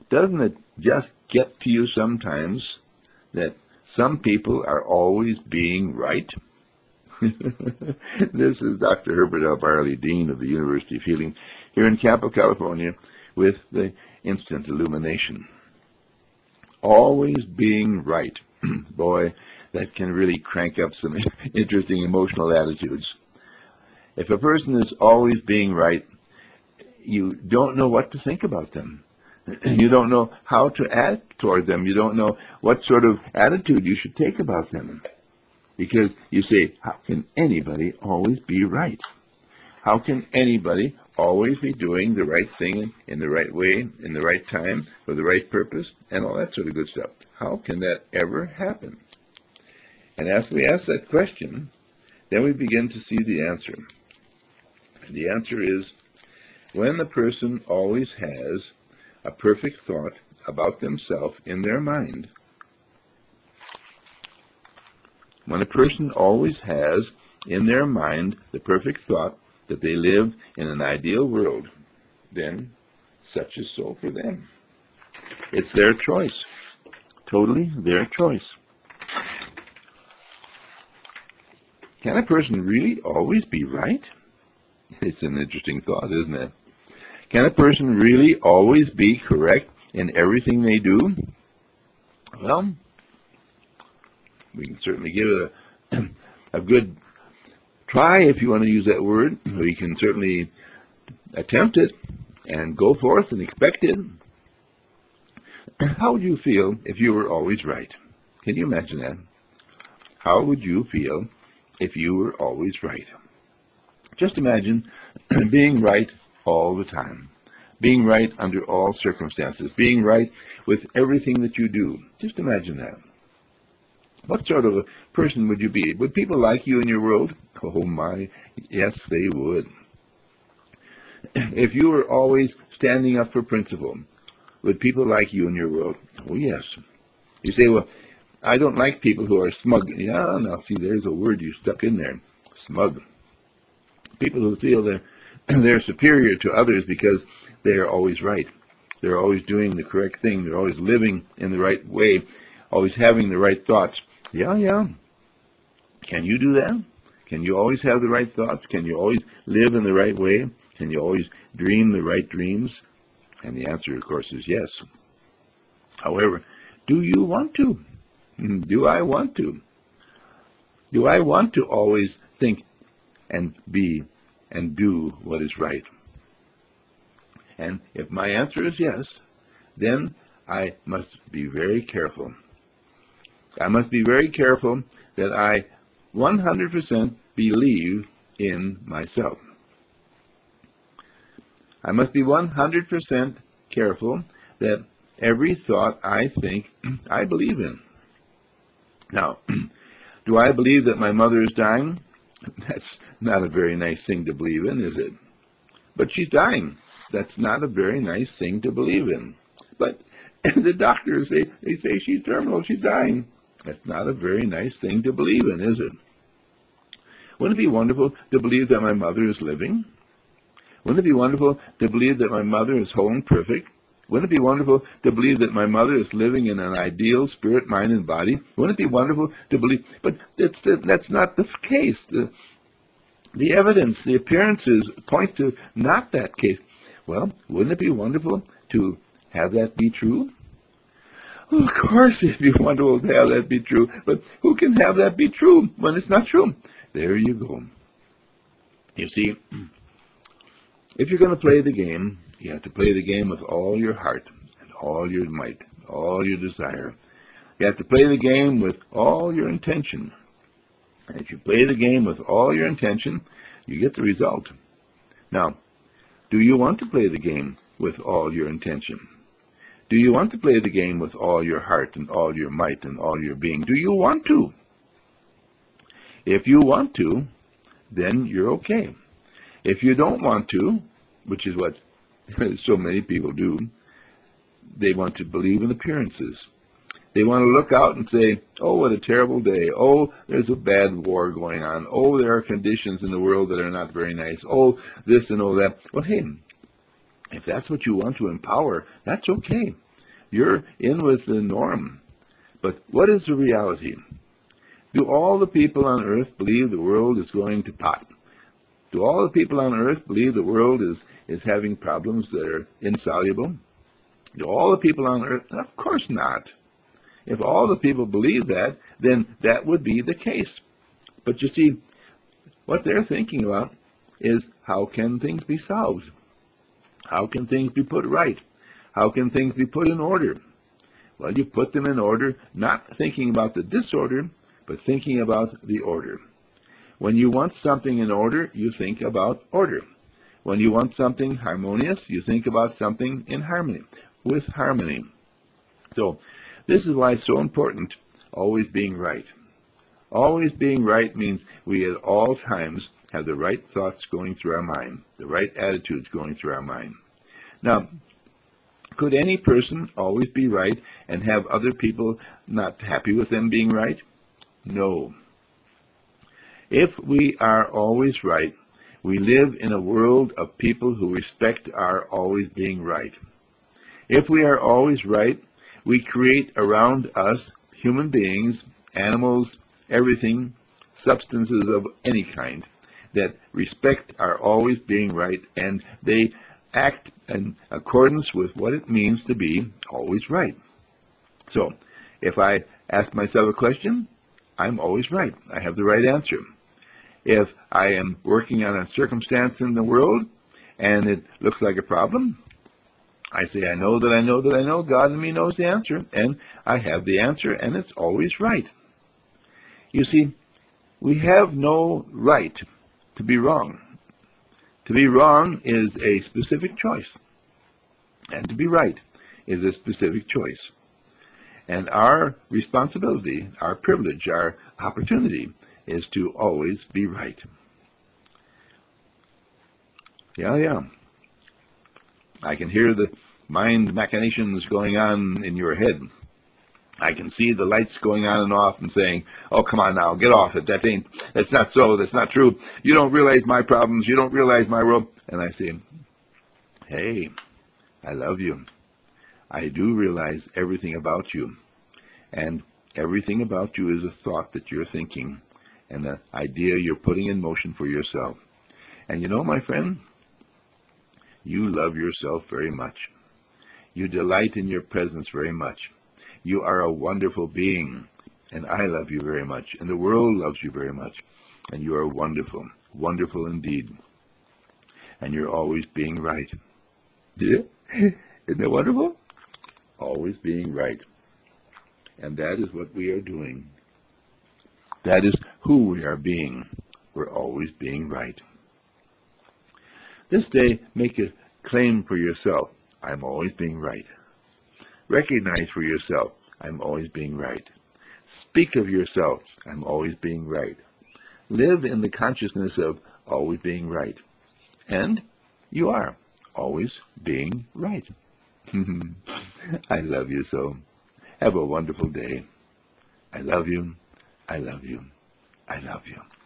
Doesn't it just get to you sometimes that some people are always being right? This is Dr. Herbert L. Barley, Dean of the University of Healing, here in Capel, California, with the instant illumination. Always being right. Boy, that can really crank up some interesting emotional attitudes. If a person is always being right, you don't know what to think about them. You don't know how to act toward them. You don't know what sort of attitude you should take about them. Because you say, how can anybody always be right? How can anybody always be doing the right thing in the right way, in the right time, for the right purpose, and all that sort of good stuff? How can that ever happen? And as we ask that question, then we begin to see the answer. And the answer is, when the person always has a perfect thought about themselves in their mind, when a person always has in their mind the perfect thought that they live in an ideal world, then such is so for them. It's their choice, totally their choice. Can a person really always be right? It's an interesting thought, isn't it? Can a person really always be correct in everything they do? Well, we can certainly give it a good try, if you want to use that word. We can certainly attempt it and go forth and expect it. How would you feel if you were always right? Can you imagine that? How would you feel if you were always right? Just imagine being right all the time, being right under all circumstances, being right with everything that you do. Just imagine that. What sort of a person would you be? Would people like you in your world? Oh my, yes, they would. If you were always standing up for principle, would people like you in your world? Oh yes. You say, well, I don't like people who are smug. Yeah, now see, there's a word you stuck in there, smug. People who feel they're superior to others because they are always right. They're always doing the correct thing. They're always living in the right way, always having the right thoughts. Yeah. Can you do that? Can you always have the right thoughts? Can you always live in the right way? Can you always dream the right dreams? And the answer, of course, is yes. However, do you want to? Do I want to? Do I want to always think and be and do what is right? And if my answer is yes, then I must be very careful. I must be very careful that I 100% believe in myself. I must be 100% careful that every thought I think I believe in. Now, do I believe that my mother is dying? That's not a very nice thing to believe in, is it? But she's dying. That's not a very nice thing to believe in. But the doctors, they say she's terminal, she's dying. That's not a very nice thing to believe in, is it? Wouldn't it be wonderful to believe that my mother is living? Wouldn't it be wonderful to believe that my mother is whole and perfect? Wouldn't it be wonderful to believe that my mother is living in an ideal spirit, mind, and body? Wouldn't it be wonderful to believe? But that's not the case. The evidence, the appearances point to not that case. Well, wouldn't it be wonderful to have that be true? Well, of course it'd be wonderful to have that be true. But who can have that be true when it's not true? There you go. You see, if you're going to play the game, you have to play the game with all your heart and all your might, all your desire. You have to play the game with all your intention. And if you play the game with all your intention, you get the result. Now, do you want to play the game with all your intention? Do you want to play the game with all your heart and all your might and all your being? Do you want to? If you want to, then you're okay. If you don't want to, which is what so many people do, they want to believe in appearances. They want to look out and say, oh, what a terrible day. Oh, there's a bad war going on. Oh, there are conditions in the world that are not very nice. Oh, this and all that. Well, hey, if that's what you want to empower, that's okay. You're in with the norm. But what is the reality? Do all the people on earth believe the world is going to pot? Do all the people on earth believe the world is having problems that are insoluble? Do all the people on earth? Of course not. If all the people believe that, then that would be the case. But you see, what they're thinking about is how can things be solved? How can things be put right? How can things be put in order? Well, you put them in order, not thinking about the disorder, but thinking about the order. When you want something in order, you think about order. When you want something harmonious, you think about something in harmony, with harmony. So, this is why it's so important, always being right. Always being right means we at all times have the right thoughts going through our mind, the right attitudes going through our mind. Now, could any person always be right and have other people not happy with them being right? No. If we are always right, we live in a world of people who respect our always being right. If we are always right, we create around us human beings, animals, everything, substances of any kind, that respect our always being right, and they act in accordance with what it means to be always right. So, if I ask myself a question, I'm always right. I have the right answer. If I am working on a circumstance in the world and it looks like a problem, I say, I know that I know that I know. God in me knows the answer, and I have the answer, and it's always right. You see, we have no right to be wrong. To be wrong is a specific choice, and to be right is a specific choice. And our responsibility, our privilege, our opportunity is to always be right. Yeah. I can hear the mind machinations going on in your head. I can see the lights going on and off and saying, oh, come on now, get off it. That's not so. That's not true. You don't realize my problems. You don't realize my world. And I say, hey, I love you. I do realize everything about you. And everything about you is a thought that you're thinking and an idea you're putting in motion for yourself. And you know, my friend, you love yourself very much. You delight in your presence very much. You are a wonderful being, and I love you very much, and the world loves you very much, and you are wonderful, wonderful indeed. And you're always being right. Yeah? Isn't that wonderful? Always being right. And that is what we are doing. That is who we are being. We're always being right. This day, make a claim for yourself. I'm always being right. Recognize for yourself, I'm always being right. Speak of yourself, I'm always being right. Live in the consciousness of always being right. And you are always being right. I love you so. Have a wonderful day. I love you. I love you. I love you.